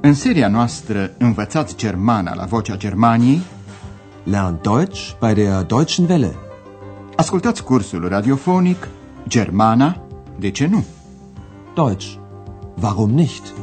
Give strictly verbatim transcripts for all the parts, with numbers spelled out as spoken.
În seria noastră Învățați Germana la Vocea Germaniei, Lernt Deutsch bei der Deutschen Welle. Ascultați cursul radiofonic Germana, de ce nu? Deutsch, warum nicht?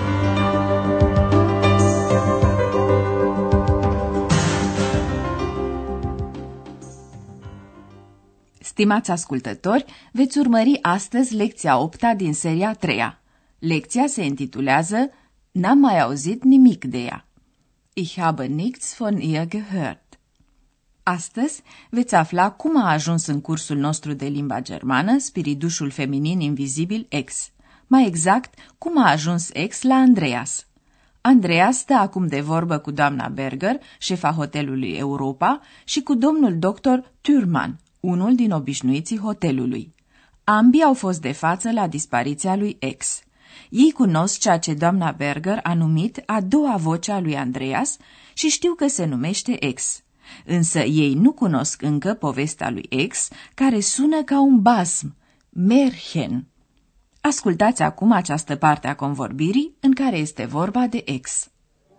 Stimați ascultători, veți urmări astăzi lecția a opta din seria a treia. Lecția se intitulează N-am mai auzit nimic de ea. Ich habe nichts von ihr gehört. Astăzi veți afla cum a ajuns în cursul nostru de limba germană spiridușul feminin invizibil X. Mai exact, cum a ajuns X la Andreas. Andreas stă acum de vorbă cu doamna Berger, șefa hotelului Europa, și cu domnul doctor Thürmann, unul din obișnuiții hotelului. Ambii au fost de față la dispariția lui X. Ei cunosc ceea ce doamna Berger a numit a doua voce a lui Andreas și știu că se numește X. Însă ei nu cunosc încă povestea lui X, care sună ca un basm, Märchen. Ascultați acum această parte a convorbirii în care este vorba de X.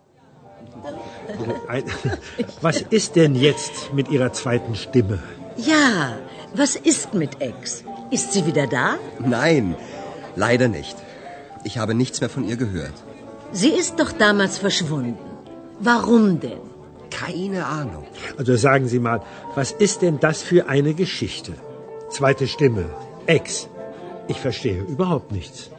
Was ist denn jetzt mit Ihrer zweiten Stimme? Ja, was ist mit X? Ist sie wieder da? Nein, leider nicht. Ich habe nichts mehr von ihr gehört. Sie ist doch damals verschwunden. Warum denn? Keine Ahnung. Also sagen Sie mal, was ist denn das für eine Geschichte? Zweite Stimme, Ex. Ich verstehe überhaupt nichts.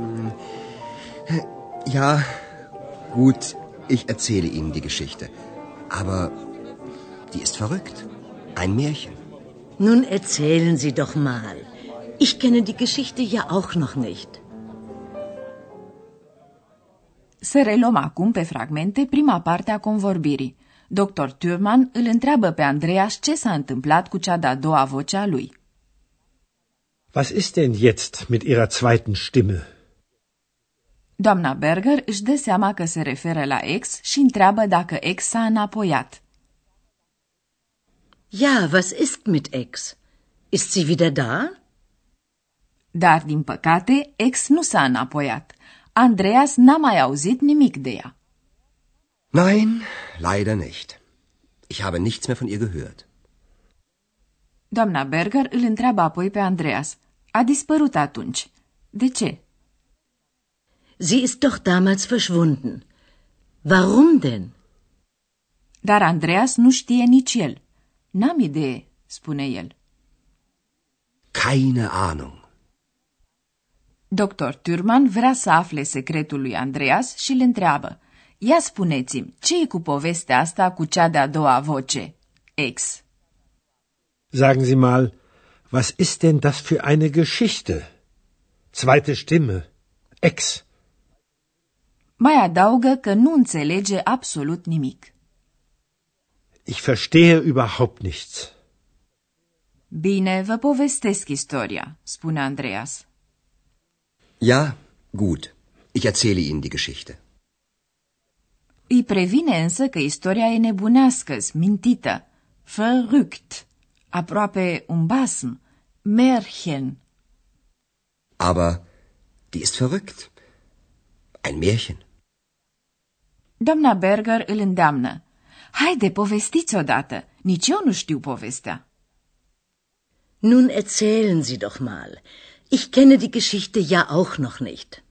Ja, gut, ich erzähle Ihnen die Geschichte. Aber die ist verrückt. Ein Märchen. Nun erzählen Sie doch mal. Ich kenne die Geschichte ja auch noch nicht. Să reluăm acum pe fragmente prima parte a convorbirii. doctor Thürmann îl întreabă pe Andreas ce s-a întâmplat cu cea de-a doua voce a lui. Was ist denn jetzt mit Ihrer zweiten Stimme? Doamna Berger își dă seama că se referă la X și întreabă dacă X s-a înapoiat. Ja, was ist mit X? Ist sie wieder da? Dar, din păcate, X nu s-a înapoiat. Andreas n-a mai auzit nimic de ea. Nein, leider nicht. Ich habe nichts mehr von ihr gehört. Doamna Berger îl întreabă apoi pe Andreas. A dispărut atunci. De ce? Sie ist doch damals verschwunden. Warum denn? Dar Andreas nu știe nici el. N-am idee, spune el. Keine Ahnung. doctor Thürmann vrea să afle secretul lui Andreas și îl întreabă. Ia spuneți-mi, ce e cu povestea asta cu cea de-a doua voce, X? Sagen Sie mal, was ist denn das für eine Geschichte? Zweite Stimme, Ex. Mai adaugă că nu înțelege absolut nimic. Ich verstehe überhaupt nichts. Bine, vă povestesc istoria, spune Andreas. Ja, gut. Ich erzähle Ihnen die Geschichte. Îi previne însă că istoria e nebunească, mintită, verrückt, aproape un basm, Märchen. Aber die ist verrückt. Ein Märchen. Doamna Berger îl îndeamnă. Haide, povestiți odată, nici eu nu știu povestea. Nun erzählen Sie doch mal. Ich kenne die Geschichte ja auch noch nicht.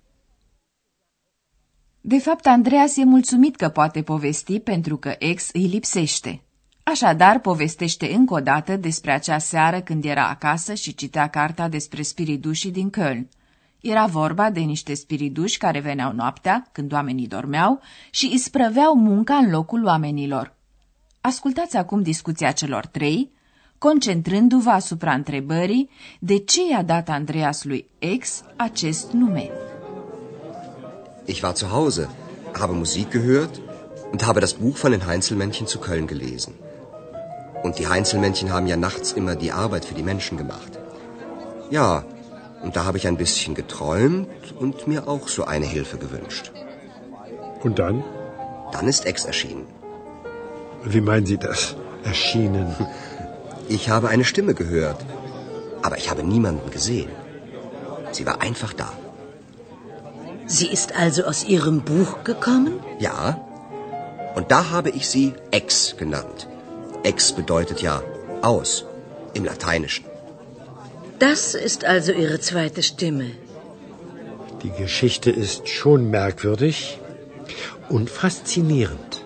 De fapt, Andreas e mulțumit că poate povesti pentru că X îi lipsește. Așadar, povestește încă o dată despre acea seară când era acasă și citea cartea despre spiridușii din Köln. Era vorba de niște spiriduși care veneau noaptea, când oamenii dormeau, și îi sprăveau munca în locul oamenilor. Ascultați acum discuția celor trei, concentrându-vă asupra întrebării de ce i-a dat Andreas lui X acest nume. Ich war zu Hause, habe Musik gehört und habe das Buch von den Heinzelmännchen zu Köln gelesen. Und die Heinzelmännchen haben ja nachts immer die Arbeit für die Menschen gemacht. Ja, und da habe ich ein bisschen geträumt und mir auch so eine Hilfe gewünscht. Und dann? Dann ist Ex erschienen. Wie meinen Sie das? Erschienen? Ich habe eine Stimme gehört, aber ich habe niemanden gesehen. Sie war einfach da. Sie ist also aus Ihrem Buch gekommen? Ja, und da habe ich sie ex genannt. Ex bedeutet ja aus im Lateinischen. Das ist also Ihre zweite Stimme. Die Geschichte ist schon merkwürdig und faszinierend.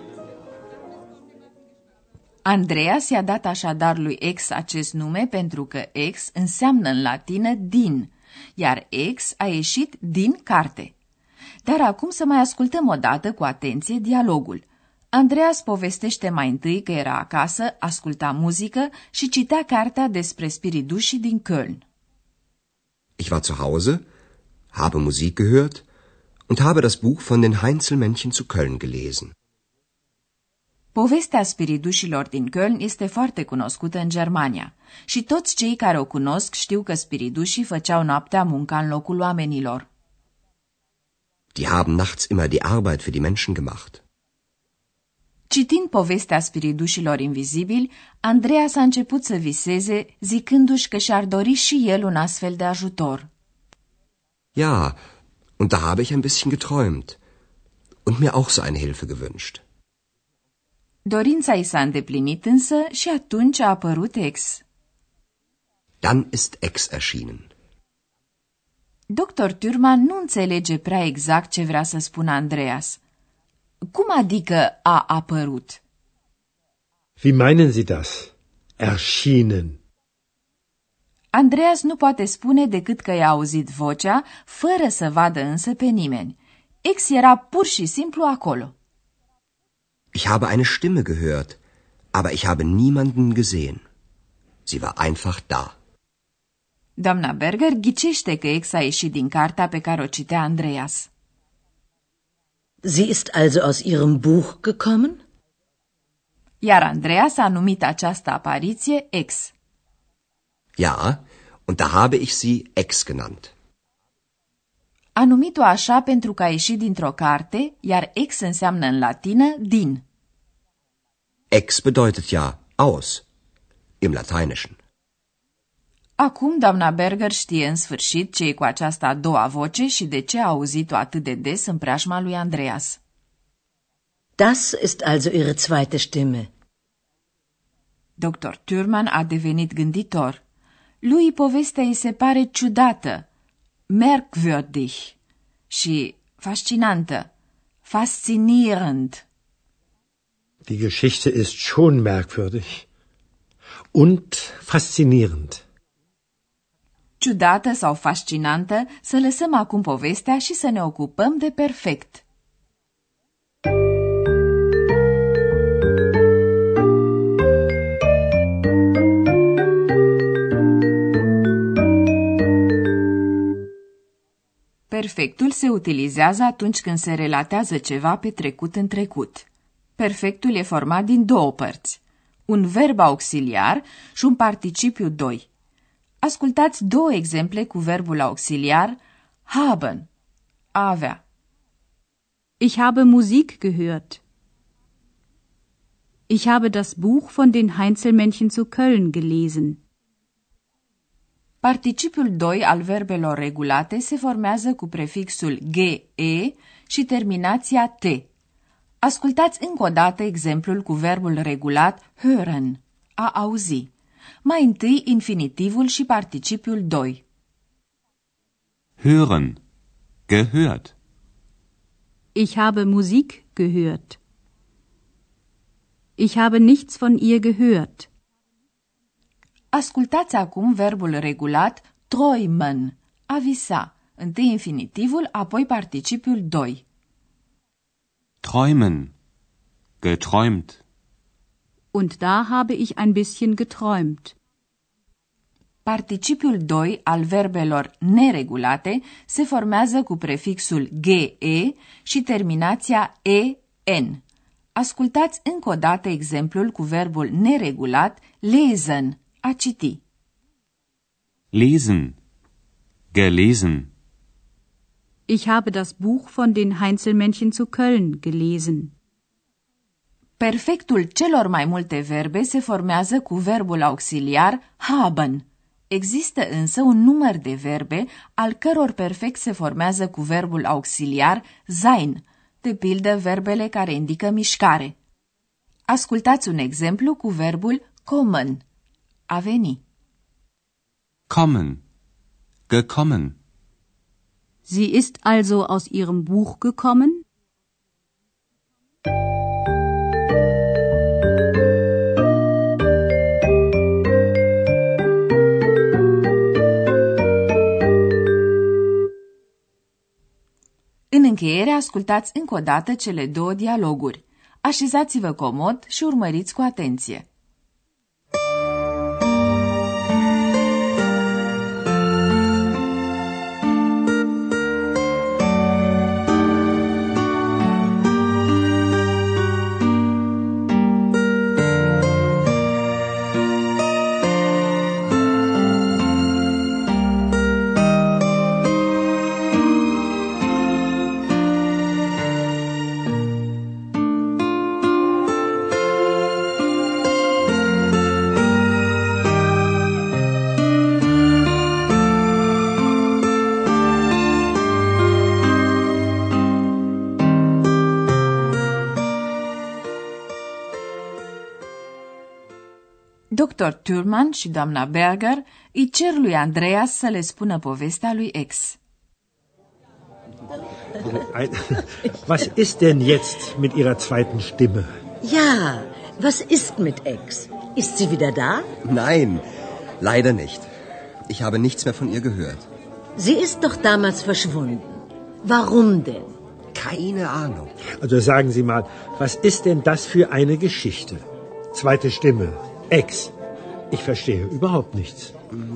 Andreas i-a dat așadar lui X acest nume pentru că X înseamnă în latină din, iar X a ieșit din carte. Dar acum să mai ascultăm o dată cu atenție dialogul. Andreas povestește mai întâi că era acasă, asculta muzică și citea cartea despre spiridușii din Köln. Ich war zu Hause, habe Musik gehört und habe das Buch von den Heinzelmännchen zu Köln gelesen. Povestea spiridușilor din Köln este foarte cunoscută în Germania și toți cei care o cunosc știu că spiridușii făceau noaptea munca în locul oamenilor. Die haben nachts immer die Arbeit für die Menschen gemacht. Citind povestea spiridușilor invizibili, Andreas a început să viseze, zicându-și că și-ar dori și el un astfel de ajutor. Ja, und da habe ich ein bisschen geträumt und mir auch so eine Hilfe gewünscht. Dorința i s-a îndeplinit însă și atunci a apărut X. Dann ist Ex erschienen. Doctor Thürmann nu înțelege prea exact ce vrea să spună Andreas. Cum adică a apărut? Wie meinen Sie das? Erschienen. Andreas nu poate spune decât că i-a auzit vocea, fără să vadă însă pe nimeni. X era pur și simplu acolo. Ich habe eine Stimme gehört, aber ich habe niemanden gesehen. Sie war einfach da. Doamna Berger ghicește că X a ieșit din cartea pe care o citea Andreas. Sie ist also aus Ihrem Buch gekommen? Iar Andreas a numit această apariție X. Ja, und da habe ich sie Ex genannt. A numit-o așa pentru că a ieșit dintr-o carte, iar X înseamnă în latină din. Ex bedeutet ja aus im Lateinischen. Acum doamna Berger știe în sfârșit ce e cu această a doua voce și de ce a auzit-o atât de des în preajma lui Andreas. Das ist also Ihre zweite Stimme. Doctor Thürmann a devenit gânditor. Lui povestea îi se pare ciudată, merkwürdig și fascinantă, faszinierend. Die Geschichte ist schon merkwürdig und faszinierend. Ciudată sau fascinantă, să lăsăm acum povestea și să ne ocupăm de perfect. Perfectul se utilizează atunci când se relatează ceva petrecut în trecut. Perfectul e format din două părți, un verb auxiliar și un participiu doi. Ascultați două exemple cu verbul auxiliar haben, a avea. Ich habe Musik gehört. Ich habe das Buch von den Heinzelmännchen zu Köln gelesen. Participiul doi al verbelor regulate se formează cu prefixul ge și terminația t. Ascultați încă o dată exemplul cu verbul regulat hören, a auzi. Mai întâi infinitivul și participiul doi. Hören, gehört. Ich habe Musik gehört. Ich habe nichts von ihr gehört. Ascultați acum verbul regulat träumen, a visa. Întâi infinitivul, apoi participiul doi. Träumen, geträumt. Und da habe ich ein bisschen geträumt. Participiul doi al verbelor neregulate se formează cu prefixul ge și terminația en. Ascultați încă o dată exemplul cu verbul neregulat lesen, a citi. Lesen, gelesen. Ich habe das Buch von den Heinzelmännchen zu Köln gelesen. Perfectul celor mai multe verbe se formează cu verbul auxiliar haben, Există însă un număr de verbe al căror perfect se formează cu verbul auxiliar sein, de pildă verbele care indică mișcare. Ascultați un exemplu cu verbul kommen, a veni. Kommen. Gekommen. Sie ist also aus ihrem Buch gekommen? În încheiere, ascultați încă o dată cele două dialoguri. Așezați-vă comod și urmăriți cu atenție. doctor Thürmann și doamna Berger îi cer lui Andreas să le spună povestea lui X. Was ist denn jetzt mit Ihrer zweiten Stimme? Ja, was ist mit X? Ist sie wieder da? Nein, leider nicht. Ich habe nichts mehr von ihr gehört. Sie ist doch damals verschwunden. Warum denn? Keine Ahnung. Also sagen Sie mal, was ist denn das für eine Geschichte? Zweite Stimme, Ex. Ich verstehe überhaupt nichts.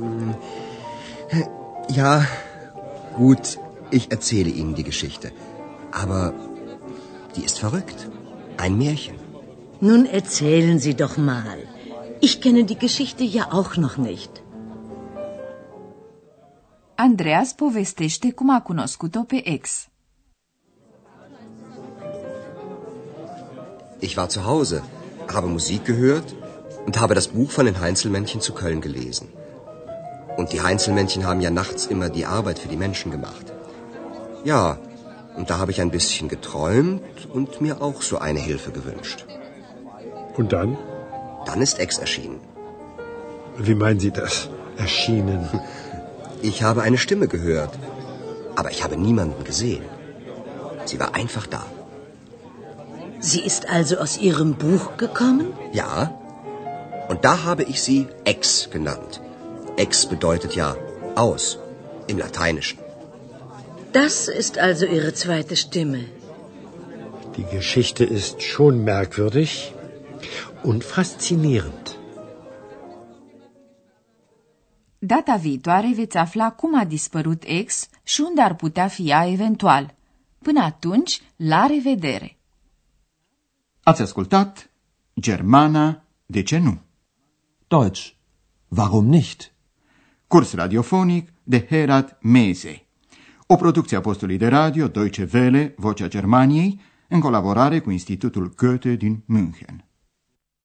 Ja, gut, ich erzähle Ihnen die Geschichte. Aber die ist verrückt. Ein Märchen. Nun erzählen Sie doch mal. Ich kenne die Geschichte ja auch noch nicht. Andreas povestește cum a cunoscut-o pe X. Ich war zu Hause, habe Musik gehört und habe das Buch von den Heinzelmännchen zu Köln gelesen. Und die Heinzelmännchen haben ja nachts immer die Arbeit für die Menschen gemacht. Ja, und da habe ich ein bisschen geträumt und mir auch so eine Hilfe gewünscht. Und dann? Dann ist Ex erschienen. Wie meinen Sie das? Erschienen? Ich habe eine Stimme gehört, aber ich habe niemanden gesehen. Sie war einfach da. Sie ist also aus Ihrem Buch gekommen? Ja, und da habe ich sie Ex genannt. Ex bedeutet ja aus im Lateinischen. Das ist also Ihre zweite Stimme. Die Geschichte ist schon merkwürdig und faszinierend. Data viitoare veți afla cum a dispărut X și unde ar putea fi ea eventual. Până atunci, la revedere! Ați ascultat Germana, de ce nu? Deutsch, warum nicht? Curs radiofonic de Herat Mese. O producție a postului de radio Deutsche Welle, Vocea Germaniei, în colaborare cu Institutul Goethe din München.